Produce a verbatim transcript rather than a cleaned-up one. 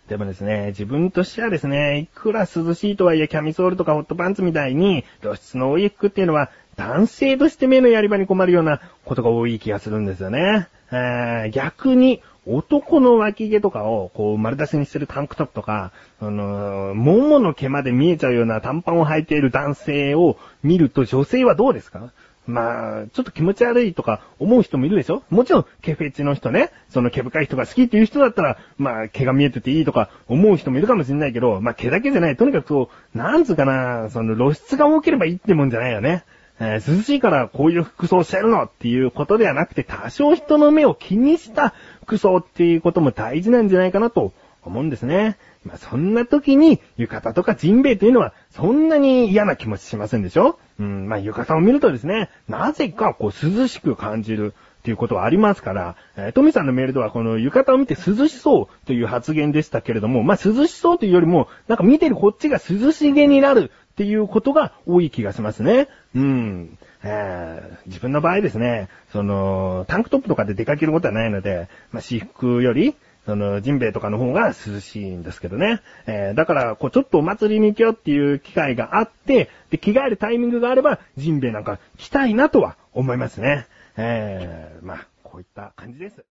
でもですね、自分としてはですね、いくら涼しいとはいえキャミソールとかホットパンツみたいに露出の多い服っていうのは男性として目のやり場に困るようなことが多い気がするんですよね。えー、逆に男の脇毛とかをこう丸出しにしてるタンクトップとか、あのー、ももの毛まで見えちゃうような短パンを履いている男性を見ると女性はどうですか？まあ、ちょっと気持ち悪いとか思う人もいるでしょ？もちろん、毛フェチの人ね、その毛深い人が好きっていう人だったら、まあ、毛が見えてていいとか思う人もいるかもしれないけど、まあ、毛だけじゃない。とにかくそう、なんつうかな、その露出が多ければいいってもんじゃないよね。えー、涼しいからこういう服装してるのっていうことではなくて、多少人の目を気にした服装っていうことも大事なんじゃないかなと思うんですね。まあ、そんな時に浴衣とかジンベエというのはそんなに嫌な気持ちしませんでしょ？うん、まあ、浴衣を見るとですね、なぜかこう涼しく感じるっていうことはありますから、えー、トミさんのメールではこの浴衣を見て涼しそうという発言でしたけれども、まあ、涼しそうというよりも、なんか見てるこっちが涼しげになるっていうことが多い気がしますね。うん。えー、自分の場合ですね、その、タンクトップとかで出かけることはないので、まあ、私服より、その、ジンベエとかの方が涼しいんですけどね。えー、だから、こう、ちょっとお祭りに行くよっていう機会があって、で、着替えるタイミングがあれば、ジンベエなんか着たいなとは思いますね。えー、まあ、こういった感じです。